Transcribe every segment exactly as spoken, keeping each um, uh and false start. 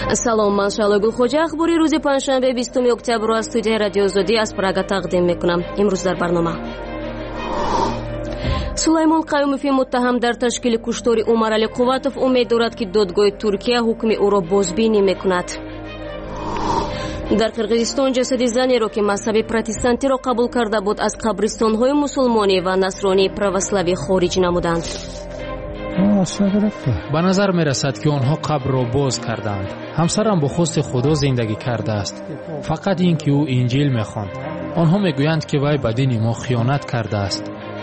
салом, ман шалогул хоҷа. ахбори рӯзи панҷшанбе бистуми октябр аз студияи радио Озодӣ аз Прага тақдим мекунам. имрӯз дар барнома Сулаймон Қаюмови муттаҳам дар ташкили куштори Умарали Қувватов умед дорад ки додгоҳи Туркия ҳукми ӯро бозбинӣ мекунад. дар Қирғизистон ҷасади занеро ки мазҳаби протестантиро қабул карда буд аз қабристонҳои мусулмонӣ ва насронии православӣ хориҷ намуданд. ба назар мерасад ки онҳо қабрро боз карданд. ҳамсарам бо хости худо зиндагӣ кардааст. фақат ин ки ӯ инҷил мехонд. онҳо мегӯянд ки вай ба дини мо хиёнат кардааст.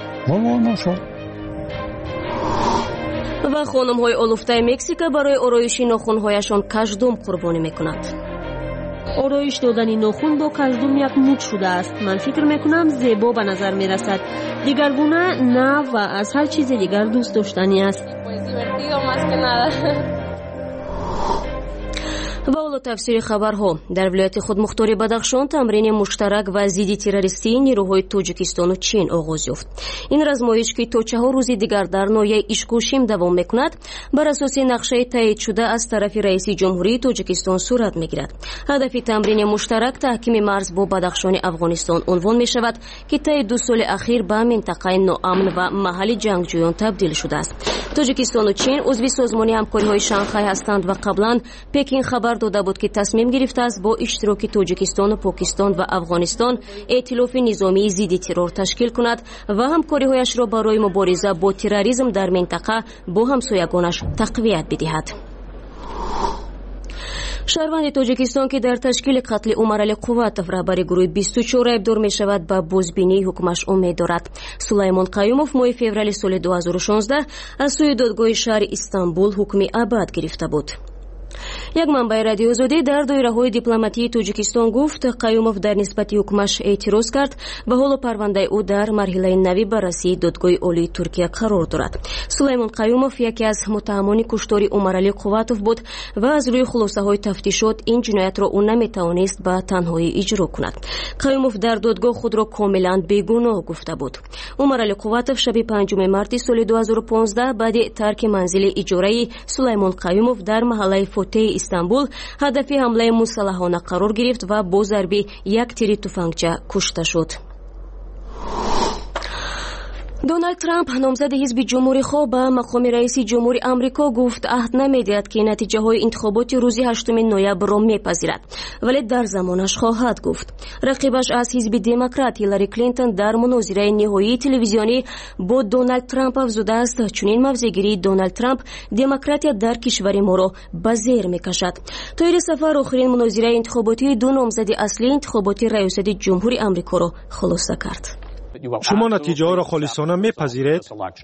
ва хонумҳои олуфтаи Мексика барои ороиши нохунҳояшон каждум қурбонӣ мекунанд. ороиш додани нохун бо каждум як муд шудааст. ман фикр мекунам зебо ба назар мерасад. дигаргуна на ва аз ҳар чизи дигар дӯст доштанӣ аст. ва ҳоло тафсири хабарҳо. дар вилояти худмухтори Бадахшон тамрини муштарак ва зидди террористии нирӯҳои Тоҷикистону Чин оғоз ёфт. ин размоиш ки то чаҳор рӯзи дигар дар ноҳияи Ишкушим давом мекунад, бар асоси нақшаи таъйидшуда аз тарафи раиси ҷумҳурии Тоҷикистон сурат мегирад. ҳадафи тамрини муштарак таҳкими марз бо Бадахшони Афғонистон унвон мешавад ки таи ду соли ахир ба минтақаи ноамн ва маҳалли ҷангҷӯён табдил шудааст. Тоҷикистону Чин узви созмони ҳамкориҳои Шанхай ҳастанд ва қаблан Пекин хабар дода буд ки тасмим гирифтааст бо иштироки Тоҷикистону Покистон ва Афғонистон эътилофи низомии зидди террор ташкил кунад ва ҳамкориҳояшро барои мубориза бо терроризм дар минтақа бо ҳамсоягонаш тақвият бидиҳад. шаҳрванди Тоҷикистон ки дар ташкили қатли Умарали Қувватов раҳбари гурӯҳи бисту чор айбдор мешавад, ба бозбинии ҳукмаш умед дорад. Сулаймон Қаюмов моҳи феврали соли ду ҳазору шонздаҳ аз сӯи додгоҳи шаҳри Истанбул ҳукми абад гирифта буд. як манбаи радио Озодӣ дар доираҳои дипломатии Тоҷикистон гуфт, Қаюмов дар нисбати ҳукмаш эътироз кард ва ҳоло парвандаи ӯ дар марҳилаи нави баррасии додгоҳи олии Туркия қарор дорад. Сулаймон Қаюмов яке аз муттаҳамони куштори Умарали Қувватов буд ва аз рӯи хулосаҳои тафтишот ин ҷиноятро ӯ наметавонист ба танҳоӣ иҷро кунад. Қаюмов дар додгоҳ худро комилан бегуноҳ гуфта буд. Умарали Қувватов шаби панҷуми марти соли ду ҳазору понздаҳ баъди тарки манзили иҷораи Сулаймон Қаюмов дар маҳаллаи Фотеҳи Истанбул ҳадафи ҳамлаи мусаллаҳона қарор гирифт ва бо зарби як тири туфангча кушта шуд. Дональд Трамп, номзади ҳизби ҷумҳурихоҳ, ба мақоми раиси ҷумҳури Амрико гуфт аҳд намедиҳад ки натиҷаҳои интихоботи рӯзи ҳаштуми ноябрро мепазирад, вале дар замонаш хоҳад гуфт. Рақибаш аз ҳизби демократ Ҳиллари Клинтон дар мунозираи ниҳоии телевизионӣ бо Дональд Трамп афзудааст, чунин мавзегирии Дональд Трамп демократия дар кишвари моро ба зер мекашад. тоири сафар охирин мунозираи интихоботии ду номзади аслии интихоботи раёсати ҷумҳури Амрикоро хулоса кард. شما نتیجه ها را خالصانه میپذیرید؟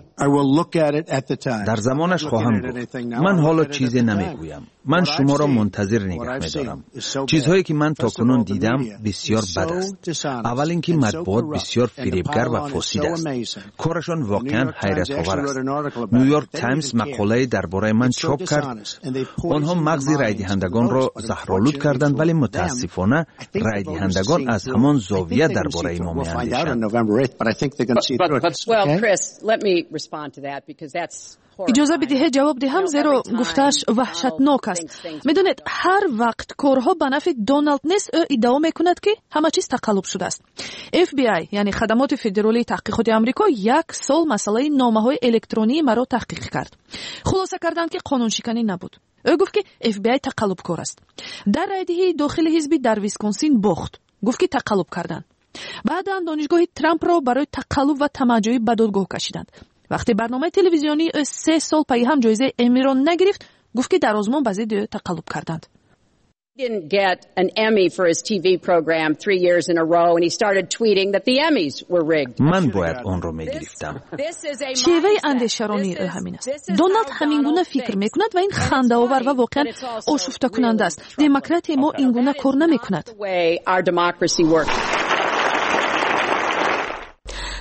در زمانش خواهم گفت. من حالا چیزی نمیگویم. من شما را منتظر نگه میدارم. چیزهایی که من تاکنون دیدم بسیار بد است. اول اینکه مطبوعات بسیار فریبگر و فاسد است. کارشان واقعا حیرت آور است. نیویورک تایمز مقاله درباره من چاپ کرد. آنها مغز رای دهندگان را زهرآلود کردند، ولی متاسفانه رای دهندگان از همان زاویه درباره ما میاندیشند. But I think they're going to see through it. Well, okay? Chris, let me respond to that because that's اجازه بدهید جواب دهم زیرا گفتش وحشتناک است. میدونید هر وقت کارها به نفع دونالد نیست او ادعا میکند که همه چیز تقلب شده است. اف بی آی یعنی خدمات فدرالی تحقیقات آمریکا یک سال مسئله نامه‌های الکترونی مرا تحقیق کرد. خلاصه کردند که قانون شکنی نبود. او گفت که اف بی آی تقلب کار است. در رایدهی داخل حزب در ویسکونسین باخت. گفت که تقلب کردند. بعداً دانشگاه ترامپ را برای تقلب و تمجید به دادگاه کشیدند. وقتی برنامه تلویزیونی سه سال پی هم جایزه امی را نگرفت، گفت که در آزمون به ضد تقلب کردند. didn't get an Emmy for his T V program three years in a row and he started tweeting that the Emmys were rigged. من باید آن را میگرفتم. شیوه اندیشرانی او همین است. دونالد همین گونه فکر میکند و این خنده آور و واقعا آشفته کننده است. دموکراتی ما این گونه کار نمیکند.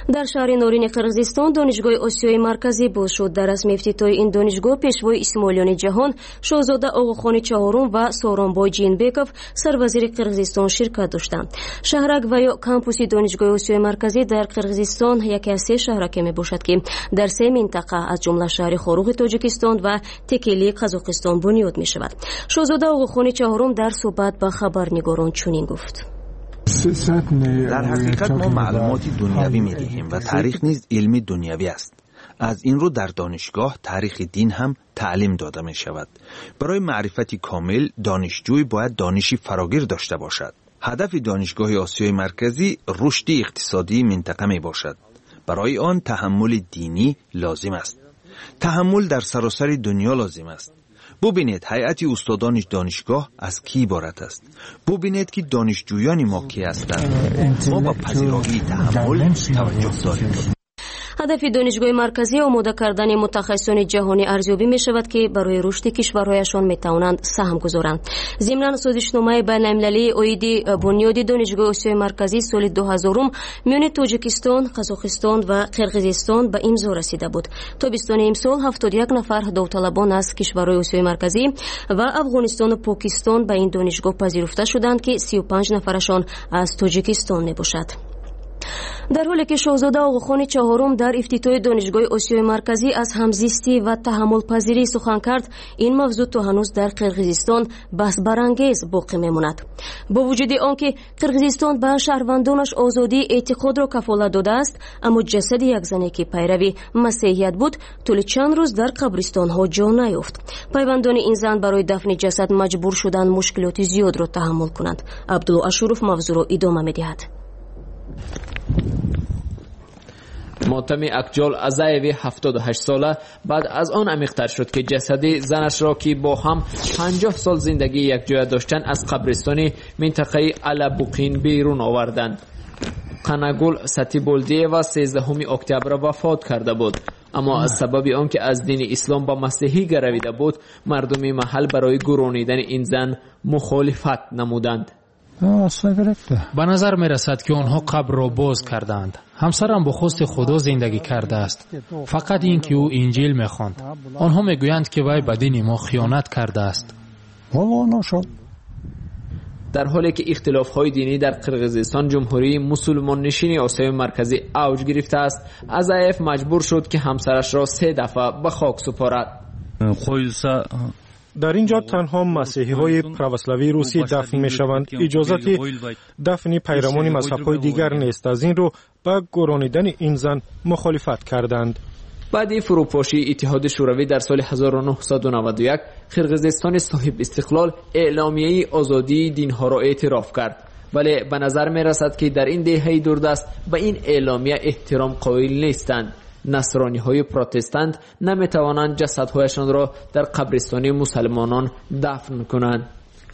در شهر نورین قرغیزستان دانشگاه آسیای مرکزی باز شد. در رسم افتتاح این دانشگاه پیشوای اسماعیلیان جهان شاهزاده آقاخان چهارم و سورونبای جینبеков سروزیر قرغیزستان شرکت داشتند. شهرک و یا کامپوس دانشگاه آسیای مرکزی در قرغیزستان یکی از سه شهرک میباشد که در سه منطقه از جمله شهر خاروغ تاجیکستان و تکیلی قزاقستان بنیاد میشود. شاهزاده آقاخان چهارم در صحبت با خبرنگاران چنین گفت: در حقیقت ما معلوماتی دنیوی می دهیم و تاریخ نیز علمی دنیوی است. از این رو در دانشگاه تاریخ دین هم تعلیم داده می شود. برای معرفتی کامل دانشجوی باید دانشی فراگیر داشته باشد. هدف دانشگاه آسیای مرکزی رشد اقتصادی منطقه می باشد. برای آن تحمل دینی لازم است. تحمل در سراسر دنیا لازم است. ببینید هیئت استادان دانشگاه از کی عبارت است. ببینید که دانشجویان ما کی هستند. ما با پذیرایی تحمل توجه داریم. هدف دانشگاه مرکزی آماده کردن متخصصان جهانی ارزیابی می شود که برای رشد کشورهایشان می توانند سهم گذارند. ضمن سازشنامه بین‌المللی عاید بنیاد دانشگاه آسیای مرکزی سال دو هزار میان تاجیکستان، قزاقستان و قرغیزستان به امضا رسیده بود. تابستان امسال هفتاد و یک نفر داوطلبان از کشورهای آسیای مرکزی و افغانستان و پاکستان به این دانشگاه پذیرفته شدند که سی و پنج نفرشان از تاجیکستان می باشد. در حالی که شاهزاده آقاخان چهارم در افتتاح دانشگاه آسیای مرکزی از همزیستی و تحمل پذیری سخن کرد، این موضوع تا هنوز در قرغیزستان بحث برانگیز باقی میماند. با وجود آنکه قرغیزستان به شهروندانش آزادی اعتقاد را کفالت داده است، اما جسد یک زنی که پیروی مسیحیت بود طول چند روز در قبرستان ها جا نیافت. پیوندان این زن برای دفن جسد مجبور شدند مشکلات زیاد را تحمل کنند. عبدالله اشروف موضوع را ادامه میدهد. ماتم اکجال ازایوی هفتاد و هشت ساله بعد از آن عمیق‌تر شد که جسد زنش را که با هم پنجاه سال زندگی یک جای داشتن از قبرستان منطقه علبوقین بیرون آوردند. قناگل ستیبولدیه و سیزدهم اکتبر وفات کرده بود، اما از سبب آنکه از دین اسلام با مسیحی گرویده بود مردم محل برای گرانیدن این زن مخالفت نمودند. به نظر می رسد که آنها قبر را باز کردند. همسرم با خواست خدا زندگی کرده است. فقط این که او انجیل می خواند. آنها می گویند که وی به دین ما خیانت کرده است. در حالی که اختلاف های دینی در قرغیزستان جمهوری مسلمان نشین آسیای مرکزی اوج گرفته است، ازایف مجبور شد که همسرش را سه دفعه به خاک سپارد. در اینجا تنها مسیحی های پروسلاوی روسی دفن می شوند. اجازت دفن پیروان مذهب های دیگر نیست. از این رو با گرانیدن این زن مخالفت کردند. بعد فروپاشی اتحاد شوروی در سال هزار و نهصد و نود و یک قرغیزستان صاحب استقلال اعلامیه آزادی دینها را اعتراف کرد، ولی به نظر می رسد که در این دهه دوردست به این اعلامیه احترام قائل نیستند. نصرانی های پروتستان نمی توانند جسدهایشان را در قبرستان مسلمانان دفن کنند.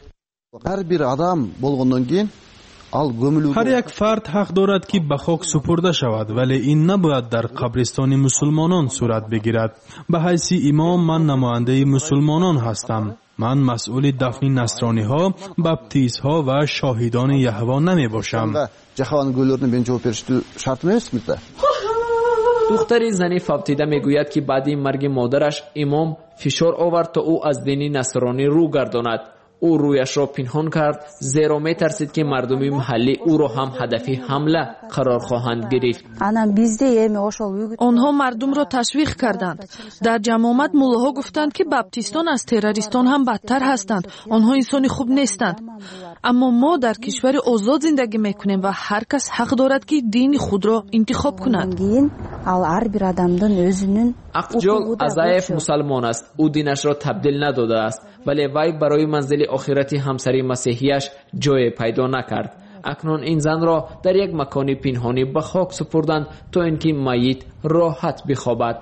هر یک فرد حق دارد که به خاک سپرده شود، ولی این نباید در قبرستان مسلمانان صورت بگیرد. به حیث امام من نماینده مسلمانان هستم. من مسئول دفن نصرانی ها، بپتیست ها و شاهدان یهوه نمی باشم. دختری زنی فوتیده میگوید که بعد مرگ مادرش امام فشار آورد تا او از دین نصرانی رو گرداند. او رویش را پنهان کرد زیرا میترسید که مردم محلی او را هم هدف حمله قرار خواهند گرفت. آنها مردم را تشویق کردند. در جمع آمد مولاها گفتند که بپتیستان از تروریستان هم بدتر هستند. آنها انسان خوب نیستند. اما ما در کشور آزاد زندگی میکنیم و هر کس حق دارد که دین خود را انتخاب کند. اقجال ازایف مسلمان است. او دینش را تبدیل نداده است، ولی وی برای منزل آخرت همسری مسیحیش جای پیدا نکرد. اکنون این زن را در یک مکان پنهانی به خاک سپردند تا اینکه میت راحت بخوابد.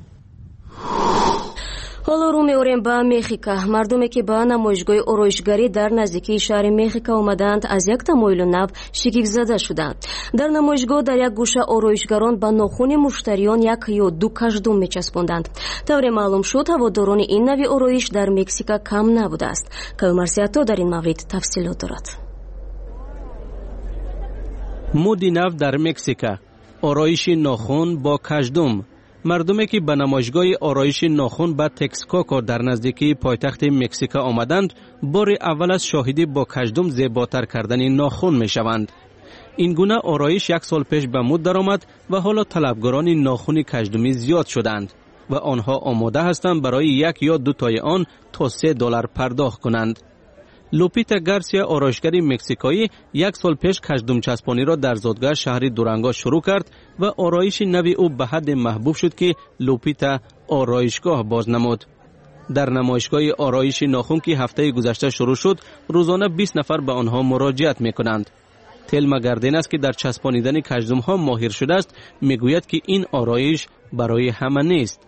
حالا رو می‌آوریم به مکزیکا. مردمی که به نمایشگاه آرایشگری در نزدیکی شهر مکزیکا آمدند از یک تمایل نو شگفت زده شدند. در نمایشگاه در یک گوشه آرایشگران به ناخن مشتریان یک یا دو کژدم می‌چسباندند. طوری معلوم شد هواداران این نوع آرایش در مکزیکا کم نبوده است. کامرسیاتو در این مورد تفصیلات دارد. مود نو در مکزیکا. آرایش ناخن با کژدم. مردمی که به نمایشگاه آرایش ناخن به تکساکا در نزدیکی پایتخت مکزیک آمدند، بار اول از شاهدی با کژدم زیباتر کردن ناخن می شوند. این گونه آرایش یک سال پیش به مد درآمد و حالا طلبگاران ناخن کژدمی زیاد شدند و آنها آماده هستند برای یک یا دو تای آن تا سه دلار پرداخت کنند. لوپیتا گارسیا آرایشگر مکزیکایی یک سال پیش کژدم چسبانی را در زادگاه شهر دورانگا شروع کرد و آرایش نوی او به حد محبوب شد که لوپیتا آرایشگاه باز نمود. در نمایشگاه آرایش ناخن که هفته گذشته شروع شد، روزانه بیست نفر به آنها مراجعت می‌کنند. تلما گاردینس که در چسبانیدن کژدم ها ماهر شده است، میگوید که این آرایش برای همه نیست.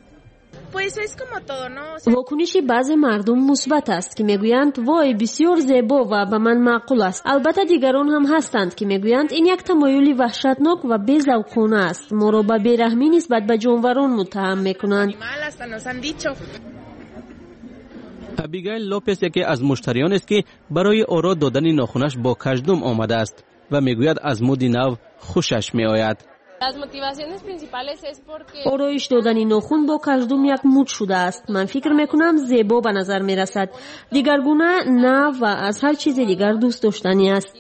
واکنشی بعضی مردم مثبت است که میگویند وای بسیار زیبا و به من معقول است. البته دیگران هم هستند که میگویند این یک تمایلی وحشتناک و بی‌ذوقانه است. ما را به بیرحمی نسبت به جانوران متهم میکنند. ابیگایل لوپس یکی از مشتریان است که برای آرا دادن ناخنش با کژدم آمده است و میگوید از مود نو خوشش میآید. آرایش دادن ناخن با کژدم یک مد شده است. من فکر میکنم زیبا به نظر میرسد. دیگرگونه نه و از هر چیز دیگر دوست داشتنی است.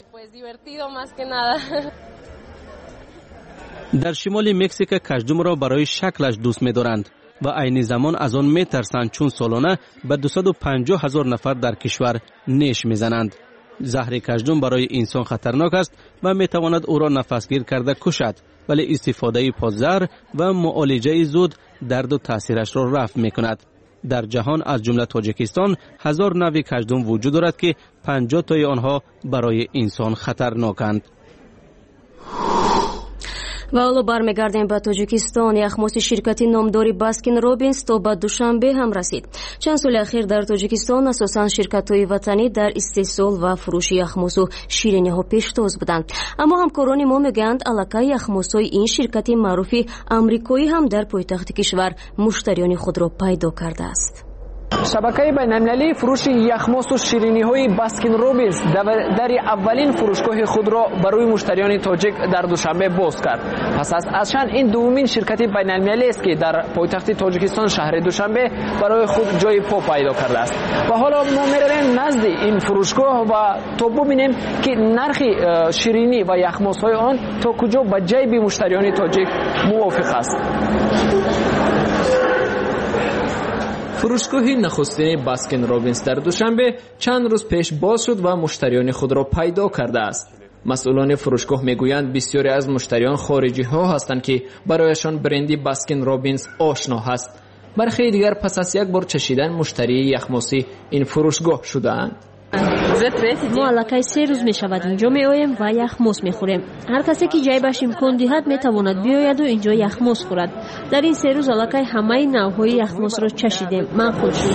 در شمال مکزیک کژدم را برای شکلش دوست می‌دارند و عین زمان از آن میترسند چون سالانه به دویست و پنجاه هزار نفر در کشور نیش میزنند. زهر کژدم برای انسان خطرناک است و میتواند او را نفسگیر کرده کشد، ولی استفاده پادزهر و معالجه زود درد و تاثیرش را رفع میکند. در جهان از جمله تاجیکستان هزار نوع کژدم وجود دارد که پنجاه تای آنها برای انسان خطرناکند. و حالا برمیگردیم به تاجیکستان. یخماس شرکتی نامداری باسکین رابینز تا به دوشنبه هم رسید. چند سال اخیر در تاجیکستان اساساً شرکت‌های وطنی در استحصال و فروش یخماس و شیرینی‌ها پیشتاز بودند. اما همکاران ما میگویند الکی یخماس‌های این شرکت معروف آمریکایی هم در پایتخت کشور مشتریان خود را پیدا کرده است. شبکه بین‌المللی فروش یخماس و شیرینی‌های باسکین رابینز در اولین فروشگاه خود را برای مشتریان تاجیک در دوشنبه باز کرد. پس از ازشان این دومین شرکت بین‌المللی است که در پایتخت تاجیکستان شهر دوشنبه برای خود جای پا پیدا کرده است. و حالا ما می‌رویم نزد این فروشگاه و تا ببینیم که نرخ شیرینی و یخماس‌های آن تا کجا به جیب مشتریان تاجیک موافق است. فروشگاه نخستین باسکین رابینز در دوشنبه چند روز پیش باز شد و مشتریان خود را پیدا کرده است. مسئولان فروشگاه میگویند بسیاری از مشتریان خارجی ها هستند که برایشان برندی باسکین رابینز آشنا هست. برخی دیگر پس از یک بار چشیدن مشتری یخماسی این فروشگاه شده‌اند. ما الکی سه روز می شود اینجا می آییم و یخماس می خوریم. هر کسی که جیبش امکان دهد می تواند بیاید و اینجا یخماس خورد. در این سه روز الکی همه نوعهای یخماس را چشیدیم. من خودشون.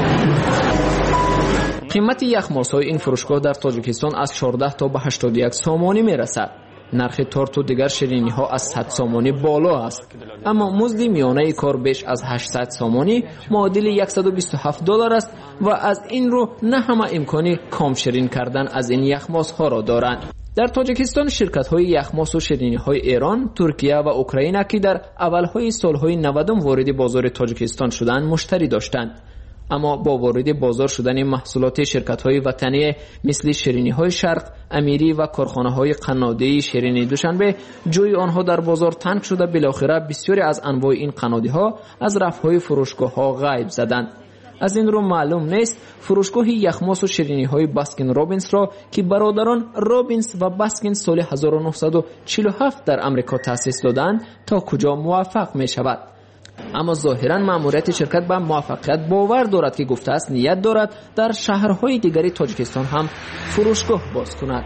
قیمت یخماس های این فروشگاه در تاجیکستان از چهارده تا به هشتاد و یک سامانی می رسد. نرخ تارت و دیگر شیرینی ها از صد سامانی بالا است، اما مزد میانه کار بیش از هشتصد سامانی معادل صد و بیست و هفت دلار است و از این رو نه همه امکانی کام شیرین کردن از این یخماس ها را دارند. در تاجیکستان شرکت های یخماس و شیرینی های ایران، ترکیه و اوکراین که در اول های سال های نود وارد بازار تاجیکستان شدند مشتری داشتند. اما با وارد بازار شدن محصولات شرکت‌های وطنی مثل شیرینی‌های شرق، امیری و کارخانه‌های قنادی شیرینی دوشنبه جای آنها در بازار تنگ شده. بالاخره بسیاری از انواع این قنادی‌ها از رف‌های فروشگاه‌ها غیب زدند. از این رو معلوم نیست فروشگاه یخماس و شیرینی‌های باسکین رابینز را که برادران رابینز و باسکین سال هزار و نهصد و چهل و هفت در آمریکا تأسیس دادند تا کجا موفق می‌شود. اما ظاهراً مأموریت شرکت به موفقیت باور دارد که گفته است نیت دارد در شهرهای دیگری تاجیکستان هم فروشگاه باز کند.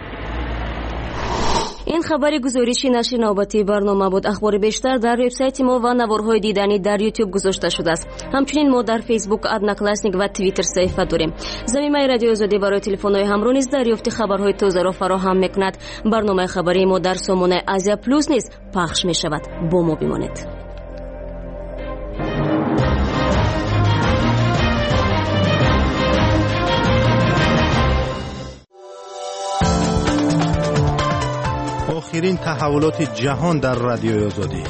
این خبر گزارش نشر نوبتی برنامه بود. اخبار بیشتر در وبسایت ما و نوارهای دیدنی در یوتیوب گذاشته شده است. همچنین ما در فیسبوک، ادناکلاسنیک و توییتر صفحه داریم. زمینه رادیو آزادی برای تلفن‌های همراه نیز دریافت خبرهای تازه را فراهم می‌کند. برنامه خبری ما در سامانه آسیا پلوس نیز پخش می‌شود. با ما بمانید. آخرین تحولات جهان در رادیوی آزادی.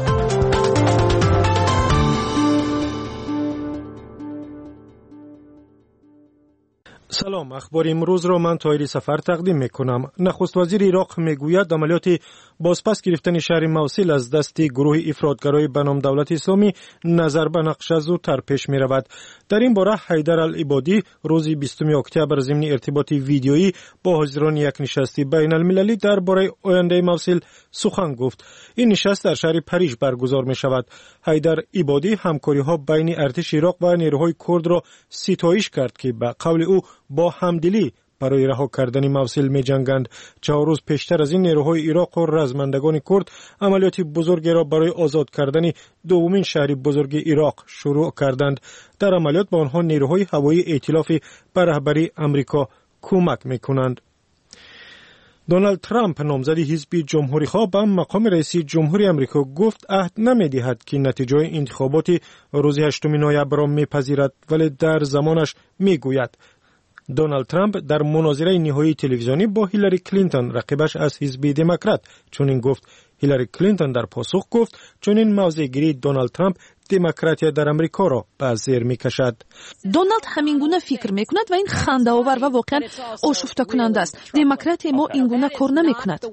سلام، اخبار امروز را من طاهری سفر تقدیم میکنم. نخست وزیر عراق میگوید عملیات بازپس گرفتن شهر موصل از دست گروه افراطگرای به نام دولت اسلامی نظر به نقش زودتر پیش می رود. در این باره حیدر العبادی روز بیستم اکتبر ضمن ارتباط ویدیویی با حاضران یک نشست بین المللی درباره آینده موصل سخن گفت. این نشست در شهر پاریس برگزار می شود. حیدر العبادی همکاری ها بین ارتش عراق و نیروهای کرد را ستایش کرد که به قول او با همدلی برای رها کردن موصل می جنگند. چهار روز پیشتر از این نیروهای عراق و رزمندگان کرد عملیات بزرگی را برای آزاد کردن دومین شهر بزرگ عراق شروع کردند. در عملیات به آنها نیروهای هوایی ائتلاف به رهبری امریکا کمک می کنند. دونالد ترامپ نامزد حزب جمهوری خواه به مقام رئیس جمهوری امریکا گفت عهد نمی‌دهد که نتیجه انتخابات روز هشتم نوامبر را می‌پذیرد، ولی در زمانش می‌گوید. دونالد ترامپ در مناظره نهایی تلویزیونی با هیلاری کلینتون رقیبش از حزب دموکرات چنین گفت. هیلاری کلینتون در پاسخ گفت چنین موضع‌گیری دونالد ترامپ دموکراتیا در امریکا را به زیر می‌کشد. دونالد همین گونه فکر می‌کند و این خنده‌آور و واقعاً آشفته کننده است. دموکراتی ما این گونه کار نمی‌کند.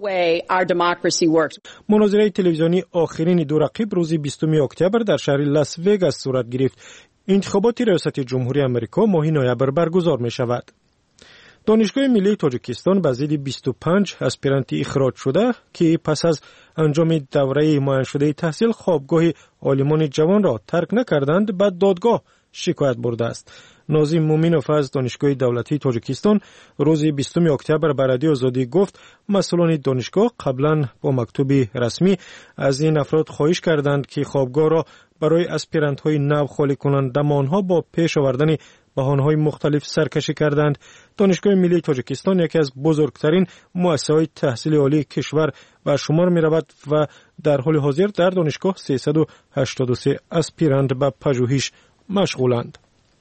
مناظره تلویزیونی آخرین دو رقیب روز بیستم اکتبر در شهر لاس وگاس صورت گرفت. انتخابات ریاست جمهوری امریکا ماه نوامبر برگزار می شود. دانشگاه ملی تاجیکستان به ضد بیست و پنج اسپیرانت اخراج شده که پس از انجام دوره معین شده تحصیل خوابگاه عالمان جوان را ترک نکردند به دادگاه شکایت برده است. ناظم مومنوف از دانشگاه دولتی تاجیکستان روز بیستم اکتبر به رادیو آزادی گفت مسئولان دانشگاه قبلا با مکتوب رسمی از این افراد خواهش کردند که خوابگاه را برای اسپیرانت های نو خالی کنند، اما آنها با پیش آوردن بهانه‌های مختلف سرکشی کردند. دانشگاه ملی تاجیکستان یکی از بزرگترین مؤسسه‌های تحصیل عالی کشور به شمار می‌رود و در حال حاضر در دانشگاه سیصد و هشتاد و سه اسپیرانت به پژوهش مشغولند.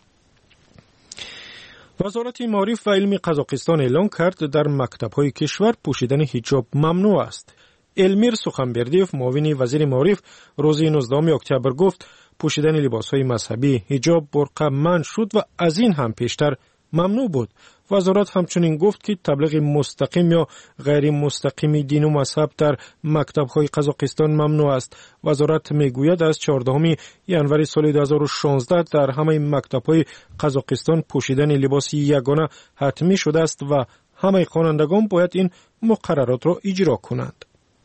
وزارت معارف و علم قزاقستان اعلام کرد در مکتب‌های کشور پوشیدن حجاب ممنوع است. المیر سخنبردیف معاون وزیر معارف روز نوزدهم اکتبر گفت پوشیدن لباس‌های مذهبی حجاب برقه منع شد و از این هم پیشتر ممنوع بود. وزارت همچنین گفت که تبلیغ مستقیم یا غیر مستقیم دین و مذهب در مکتب‌های قزاقستان ممنوع است. وزارت میگوید از چهاردهم ژانویه سال دو هزار و شانزده در همه مکتب‌های قزاقستان پوشیدن لباس یگانه حتمی شده است و همه خوانندگان باید این مقررات را اجرا کنند.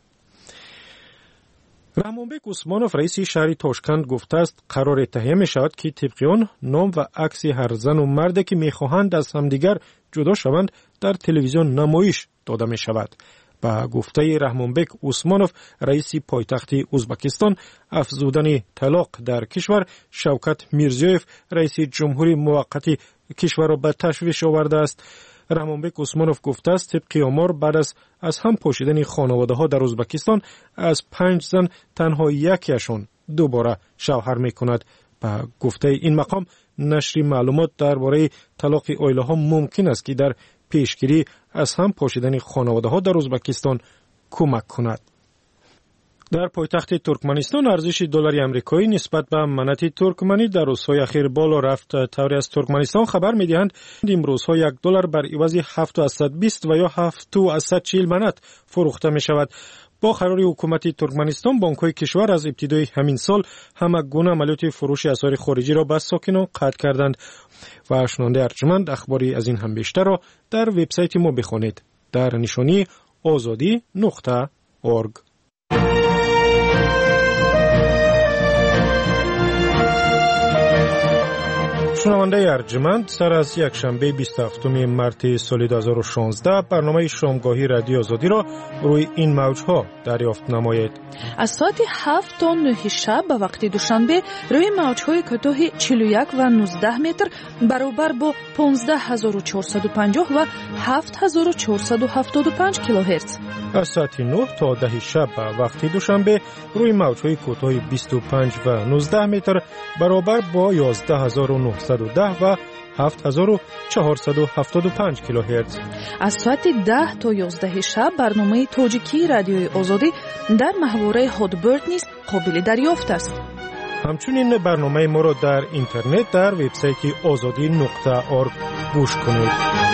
رحمانبک عثمانوف رئیس شهر تاشکند گفته است قرار تهیه می شود که طبق آن نام و عکس هر زن و مردی که می خواهند از همدیگر جدا شوند در تلویزیون نمایش داده می شود. با گفته رحمانبک عثمانوف رئیس پایتخت ازبکستان افزودن طلاق در کشور شوکت میرزیوف رئیس جمهوری موقت کشور را به تشویش آورده است. رحمانبک عثمانوف گفته است طبق آمار بعد از از هم پاشیدن خانواده ها در ازبکستان از پنج زن تنها یکیشون دوباره شوهر می کند. به گفته این مقام نشر معلومات درباره طلاق عائله ها ممکن است که در پیشگیری از هم پاشیدن خانواده ها در ازبکستان کمک کند. در پایتخت ترکمنستان ارزش دلار آمریکایی نسبت به منات ترکمنی در روزهای اخیر بالا رفت. طوری از ترکمنستان خبر می‌دهند امروزها یک دلار بر عوض هفت و صد و بیست و یا هفت و صد و چهل منات فروخته می‌شود. با قرار حکومت ترکمنستان بانک‌های کشور از ابتدای همین سال همه گونه عملیات فروش اسعار خارجی را به ساکنان قطع کردند. و شنونده ارجمند اخباری از این هم بیشتر را در وبسایت ما بخوانید در نشانی آزادی نقطه اورگ. شنونده ارجمند سر از یک شنبه بیست و هفتم مارس سال دو هزار و شانزده برنامه شامگاهی رادیو آزادی را روی این موجها دریافت نمایید. از ساعت هفت تا نه شب به وقت دوشنبه روی موجهای کوتاه چهل و یک و نوزده متر برابر با پانزده هزار و چهارصد و پنجاه و هفت هزار و چهارصد و هفتاد و پنج کیلوهرتز. از ساعت نه تا ده شب به وقت دوشنبه روی موجهای کوتاه بیست و پنج و نوزده متر برابر با یازده هزار و نهصد و ده و هفت هزار و چهارصد و هفتاد و پنج کیلوهرتز. از ساعت ده تا یازده شب برنامه تاجیکی رادیوی آزادی در محوره هادبرد نیز قابل دریافت است. همچنین برنامه ما را در اینترنت در وبسایت آزادی نقطه اورگ گوش کنید.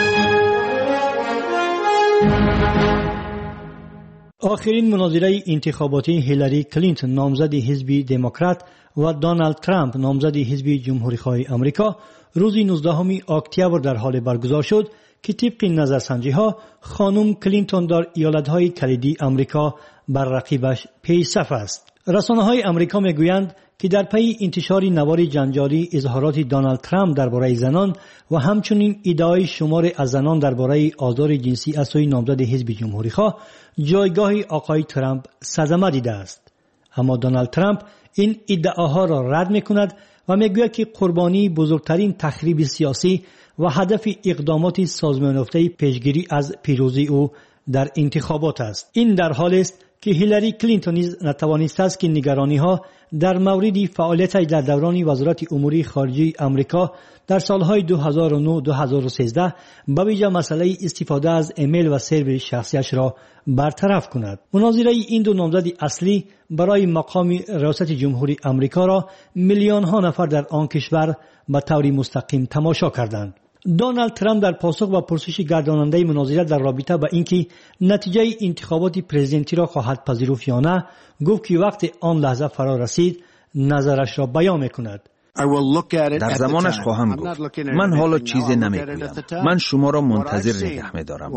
آخرین مناظره انتخاباتی هیلاری کلینتون نامزد حزب دموکرات و دونالد ترامپ نامزد حزب جمهوری‌خواه آمریکا روز نوزدهم اکتبر در حال برگزار شد که طبق نظرسنجی‌ها خانم کلینتون در ایالت‌های کلیدی آمریکا بر رقیبش پیش‌صف است. رسانه‌های آمریکا می‌گویند که در پی انتشار نوار جنجالی اظهارات دونالد ترامپ درباره زنان و همچنین ادعای شمار از زنان درباره آزار جنسی از سوی نامزد حزب جمهوری‌خواه جایگاه آقای ترامپ صدمه دیده است. اما دونالد ترامپ این ادعاها را رد می‌کند و می‌گوید که قربانی بزرگترین تخریب سیاسی و هدف اقدامات سازمان یافته پیشگیری از پیروزی او در انتخابات است. این در حالی است که هیلاری کلینتون نیز نتوانسته است که نگرانی‌ها در مورد فعالیتش در دوران وزارت امور خارجه آمریکا در سالهای دو هزار و نه تا دو هزار و سیزده به ویژه مسئله استفاده از ایمیل و سرور شخصیش را برطرف کند. مناظره این دو نامزد اصلی برای مقام ریاست جمهوری آمریکا را میلیون ها نفر در آن کشور به طور مستقیم تماشا کردند. دونالد ترامپ در پاسخ به پرسش گرداننده مناظره در رابطه با اینکه نتیجه انتخابات پرزیدنتی را خواهد پذیرفت یا نه گفت که وقت آن لحظه فرا رسید نظرش را بیان می‌کند. در زمانش خواهم گفت. من حالا چیزی نمیگویم. من شما را منتظر نگه می‌دارم.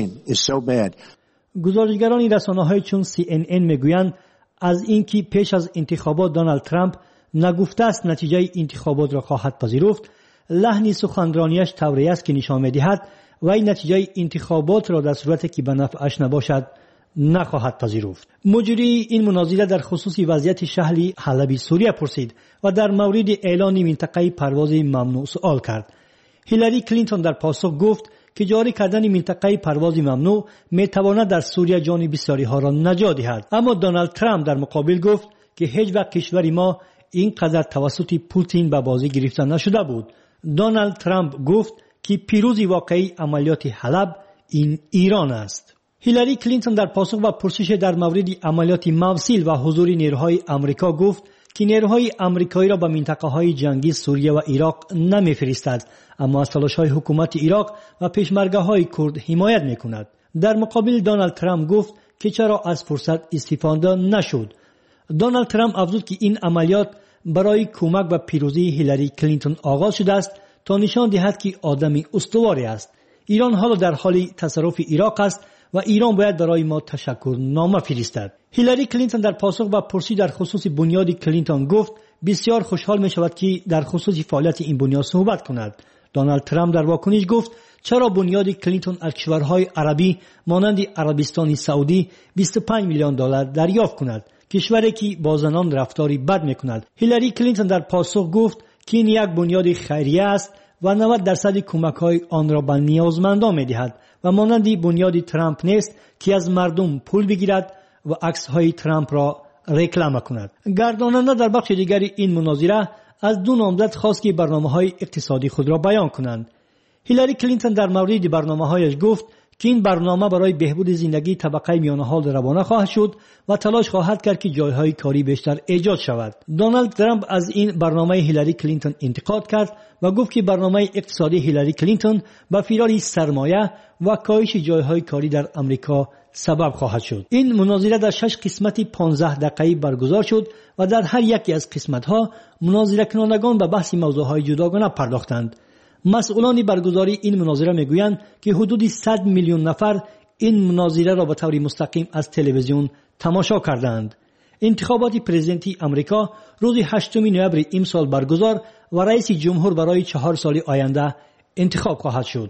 گزارشگران رسانه‌های چون سی ان ان میگویند از اینکه پیش از انتخابات دونالد ترامپ نگفته است نتیجه انتخابات را خواهد پذیرفت، لحن سخنرانیش طوری است که نشان می‌دهد وی نتیجه انتخابات را در صورتی که به نفعش نباشد نخواهد پذیرفت. مجری این مناظره در خصوص وضعیت شهر حلب سوریه پرسید و در مورد اعلان منطقه پرواز ممنوع سوال کرد. هیلاری کلینتون در پاسخ گفت که جاری کردن منطقه پرواز ممنوع میتواند در سوریه جان بسیاری ها را نجات دهد. اما دونالد ترامپ در مقابل گفت که هیچ وقت کشور ما اینقدر توسط پوتین به بازی گرفته نشده بود. دونالد ترامپ گفت که پیروزی واقعی عملیات حلب این ایران است. هیلاری کلینتون در پاسخ به پرسش در مورد عملیات موصل و حضور نیروهای آمریکا گفت که نیروهای آمریکایی را به منطقه‌های جنگی سوریه و عراق نمی‌فرستد، اما از تلاش‌های حکومت عراق و پیشمرگه‌های کرد حمایت می‌کند. در مقابل دونالد ترامپ گفت که چرا از فرصت استفاده نشد. دونالد ترامپ افزود که این عملیات برای کمک به پیروزی هیلاری کلینتون آغاز شده است تا نشان دهد که آدمی استواری است. ایران حالا در حال تصرف عراق است و ایران باید برای ما تشکرنامه فرستد. هیلاری کلینتون در پاسخ به پرسش در خصوص بنیاد کلینتون گفت بسیار خوشحال می شود که در خصوص فعالیت این بنیاد صحبت کند. دونالد ترامپ در واکنش گفت چرا بنیاد کلینتون از کشورهای عربی مانند عربستان سعودی بیست و پنج میلیون دلار دریافت کند، کشوری که با زنان رفتاری بد می کند. هیلاری کلینتون در پاسخ گفت که این یک بنیاد خیریه است و نود درصد کمک‌های آن را به نیازمندان می‌دهد و مانند بنیاد ترامپ نیست که از مردم پول بگیرد و عکس‌های ترامپ را رکلام کند. گرداننده در بخش دیگری این مناظره از دو نامزد خواست که برنامه‌های اقتصادی خود را بیان کنند. هیلاری کلینتون در مورد برنامه‌هایش گفت که این برنامه برای بهبود زندگی طبقه میانه حال روانه خواهد شد و تلاش خواهد کرد که جایهای کاری بیشتر ایجاد شود. دونالد ترامپ از این برنامه هیلاری کلینتون انتقاد کرد و گفت که برنامه اقتصادی هیلاری کلینتون با فرار سرمایه و کاهش جایهای کاری در آمریکا سبب خواهد شد. این مناظره در شش قسمت پانزده دقیقه‌ای برگزار شد و در هر یکی از قسمت‌ها مناظره کنندگان به بحث موضوعهای جداگانه پرداختند. مسئولان برگزاری این مناظره میگویند که حدود صد میلیون نفر این مناظره را به طور مستقیم از تلویزیون تماشا کردند. انتخابات پرزیدنتی آمریکا روز هشتم نوامبر امسال برگزار و رئیس جمهور برای چهار سال آینده انتخاب خواهد شد.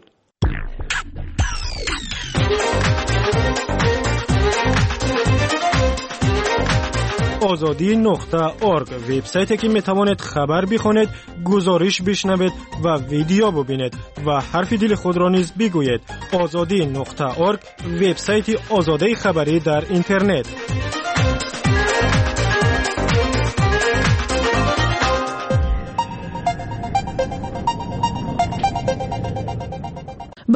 آزادی نقطه اورگ وبسایتی که میتوانید خبر بخونید، گزارش بشنوید و ویدیو ببینید و حرف دل خود را نیز بگویید. آزادی نقطه اورگ وبسایت آزادی خبری در اینترنت.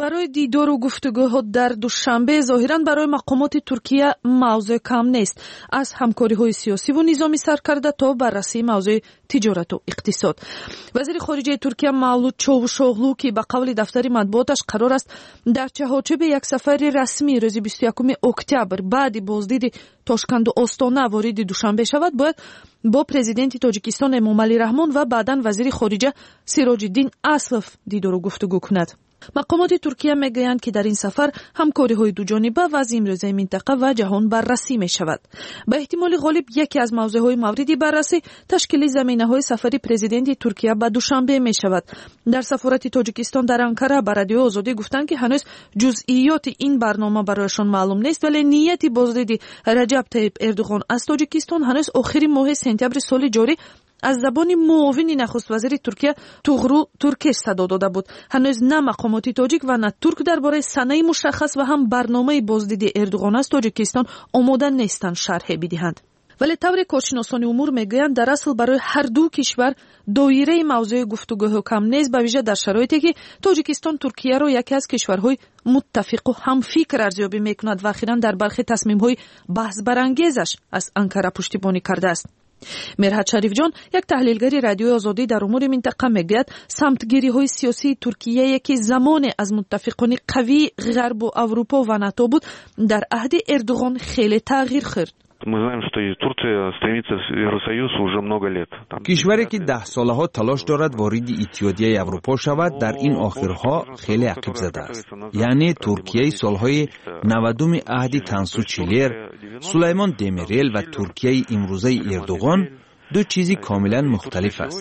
барои дидору гуфтугӯҳо дар душанбе зоҳиран барои мақомоти Туркия мавзӯъ кам нест. Аз ҳамкориҳои сиёсиву низомӣ сар карда то баррасии мавзӯи тиҷорату иқтисод. вазири хориҷаи Туркия Мавлуд Човушоғлу ки ба қавли дафтари матбуоташ қарор аст дар чаҳорчӯбе як сафари расмӣ рӯзи бисту якуми октябр баъди боздиди Тошканду Остона вориди Душанбе шавад, бояд бо президенти Тоҷикистон Эмомалӣ Раҳмон ва баъдан вазири хориҷа Сироҷиддин Аслов дидору гуфтугӯ кунад. мақомоти Туркия мегӯянд ки дар ин сафар ҳамкориҳои дуҷониба вазъи имрӯзаи минтақа ва ҷаҳон баррасӣ мешавад. ба эҳтимоли ғолиб яке аз мавзӯъҳои мавриди баррасӣ ташкили заминаҳои сафари президенти Туркия ба Душанбе мешавад. дар сафорати Тоҷикистон дар Анкара ба Радиои Озодӣ гуфтанд ки ҳанӯз ҷузъиёти ин барнома барояшон маълум нест, вале нияти боздиди Раҷаб Таyyib Эрдуғон аз Тоҷикистон ҳанӯз охири моҳи сентябри соли ҷорӣ аз забони муовини нахуствазири Туркия Туғру Туркеш садо дода буд. ҳанӯз на мақомоти тоҷик ва на турк дар бораи санаи мушаххас ва ҳам барномаи боздиди Эрдуғон аз Тоҷикистон омода нестанд шарҳе бидиҳанд. вале тавре коршиносони умур мегӯянд дар асл барои ҳарду кишвар доираи мавзӯи гуфтугӯҳу кам нест, ба вижа дар шароите ки Тоҷикистон Туркияро яке аз кишварҳои муттафиқу ҳамфикр арзёбӣ мекунад ва ахиран дар бархи тасмимҳои баҳсбарангезаш аз Анкара пуштибонӣ кардааст. Мерҳат Шарифҷон, як таҳлилгари Радиои Озодӣ дар умури минтақа мегӯяд, самтгириҳои сиёсии Туркияе ки замоне аз муттафиқони қавии Ғарбу Аврупо ва НАТО буд, дар аҳди Эрдуғон хеле тағйир хӯрд. Мы знаем, что и Турция стремится в Евросоюз уже много лет. кишваре ки даҳ солаҳо талош дорад вориди Иттиҳодияи Аврупо шавад, дар ин охирҳо хеле ақиб задааст. яъне Туркияи солҳои навадуми аҳди Тансу Чилер, Сулаймон Демирел ва Туркияи имрӯзаи Эрдуғон ду чизи комилан мухталиф аст.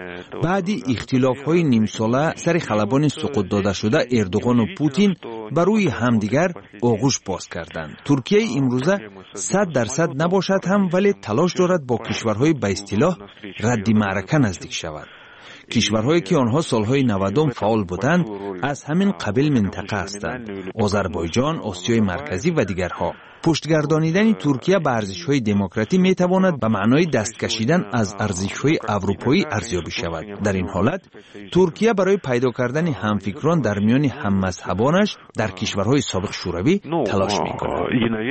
баъди ихтилофҳои нимсола сари халабони суқутдодашуда Эрдуғону Путин ба рӯи ҳамдигар оғӯш боз карданд. Туркияи имрӯза сад дарсад набошад ҳам, вале талош дорад бо кишварҳои ба истилоҳ радди маърака наздик шавад. кишварҳое ки онҳо солҳои навадум фаъол буданд аз ҳамин қабил минтақа ҳастанд: Озарбойҷон, Осиёи марказӣ ва дигарҳо. пуштгардонидани Туркия ба арзишҳои демократӣ метавонад ба маънои даст кашидан аз арзишҳои аврупоӣ арзёбӣ шавад. дар ин ҳолат Туркия барои пайдо кардани ҳамфикрон дар миёни ҳаммазҳабонаш дар кишварҳои собиқи шӯравӣ талош мекунад.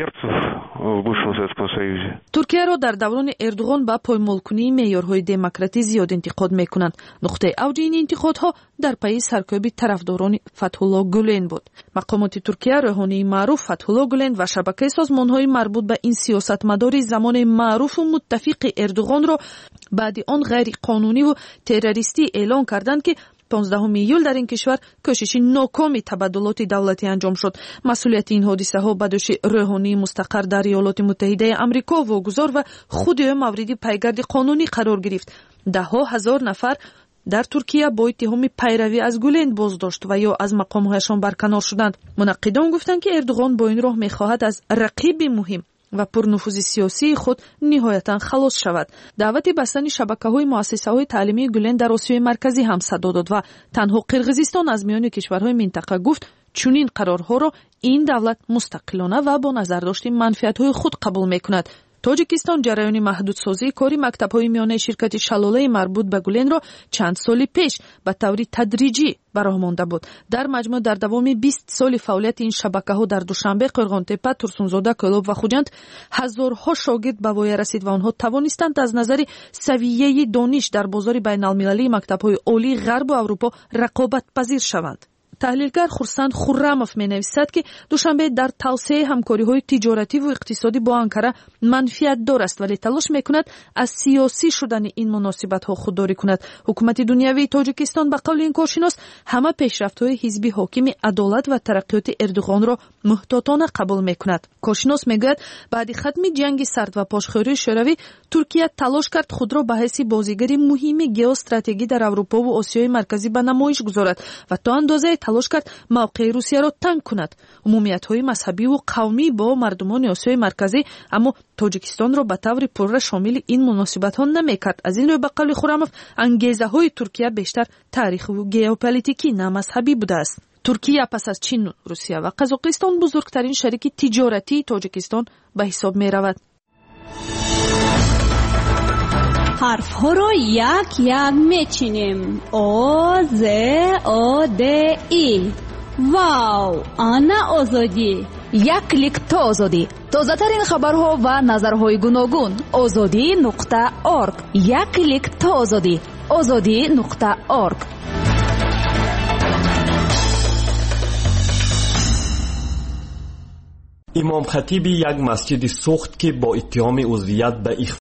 Туркияро дар даврони Эрдуғон ба поймолкунии меъёрҳои демократӣ зиёд интиқод мекунанд. нуқтаи авҷи ин интиқодҳо дар пайи саркӯби тарафдорони Фатҳулло Гулен буд. мақомоти Туркия рӯҳонии маъруф Фатҳулло Гулен ва шабакаи созмонҳои марбут ба ин сиёсатмадори замони маъруфу муттафиқи Эрдуғонро баъди он ғайриқонуниву террористӣ эълон карданд ки понздаҳуми июл дар ин кишвар кӯшиши нокоми табаддулоти давлатӣ анҷом шуд. масъулияти ин ҳодисаҳо ба дӯши рӯҳонии мустақар дар Иёлоти Муттаҳидаи Амрико вогузор ва худи ӯ мавриди пайгарди қонунӣ қарор гирифт. даҳҳо ҳазор нафар дар Туркия бо иттиҳоми пайравӣ аз Гулен боздошт ва ё аз мақомҳояшон барканор шуданд. мунаққидон гуфтанд ки Эрдуғон бо ин роҳ мехоҳад аз рақиби муҳим ва пурнуфузи сиёсии худ ниҳоятан халос шавад. даъвати бастани шабакаҳои муассисаҳои таълимии Гулен дар Осиёи марказӣ ҳам садо дод ва танҳо Қирғизистон аз миёни кишварҳои минтақа гуфт чунин қарорҳоро ин давлат мустақилона ва бо назардошти манфиатҳои худ қабул мекунад. Тоҷикистон ҷараёни маҳдудсозии кори мактабҳои миёнаи ширкати Шалолаи марбут ба Гуленро чанд соли пеш ба таври тадриҷӣ ба роҳ монда буд. дар маҷмӯъ дар давоми бист соли фаъолияти ин шабакаҳо дар Душанбе, Қӯрғонтепа, Турсунзода, Кӯлоб ва Хуҷанд ҳазорҳо шогирд ба воя расид ва онҳо тавонистанд аз назари савияи дониш дар бозори байналмилалии мактабҳои олии Ғарбу Аврупо рақобатпазир шаванд. таҳлилгар Хурсанд Хуррамов менависад ки Душанбе дар тавсеаи ҳамкориҳои тиҷоративу иқтисодӣ бо Анкара манфиатдор аст, вале талош мекунад аз сиёсӣ шудани ин муносибатҳо худдорӣ кунад. ҳукумати дунявии Тоҷикистон ба қавли ин коршинос ҳама пешрафтҳои ҳизби ҳокими адолат ва тараққиёти Эрдуғонро муҳтотона қабул мекунад. коршинос мегӯяд баъди хатми ҷанги сард ва пошхӯрии шӯравӣ Туркия талош кард худро ба ҳайси бозигари муҳими геостратегӣ дар Аврупову Осиёи марказӣ ба намоиш гузорад ва то андозае талош кард мавқеи Русияро танг кунад. умумиятҳои мазҳабиву қавмӣ бо мардумони Осиёи марказӣ аммо Тоҷикистонро ба таври пурра шомили ин муносибатҳо намекард. аз ин рӯ ба қавли Хуррамов ангезаҳои Туркия бештар таърихиву геополитикӣ на мазҳабӣ будааст. Туркия пас аз Чин, Русия ва Қазоқистон бузургтарин шарики тиҷоратии Тоҷикистон ба ҳисоб меравад. ҳарфҳоро як як мечинем. О, З, О, Д, И. واو آنا آزادی. یک کلیک تا آزادی. تازه‌ترین خبرها و نظرهای گوناگون. آزادی نقطه org. یک کلیک تا آزادی. آزادی نقطه org. امام خطیب یک مسجد سوخت که با اتهام عضویت به